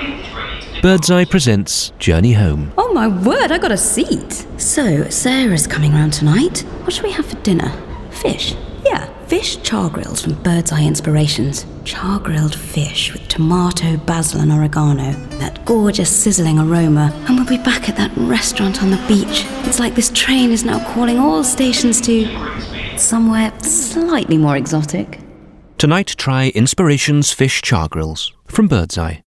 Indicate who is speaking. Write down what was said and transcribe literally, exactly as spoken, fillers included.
Speaker 1: Birdseye presents Journey Home.
Speaker 2: Oh my word, I got a seat. So, Sarah's coming round tonight. What should we have for dinner? Fish? Yeah, fish char grills from Birdseye Inspirations. Char grilled fish with tomato, basil and oregano. That gorgeous sizzling aroma. And we'll be back at that restaurant on the beach. It's like this train is now calling all stations to somewhere slightly more exotic.
Speaker 1: Tonight try Inspirations Fish Char Grills from Birdseye.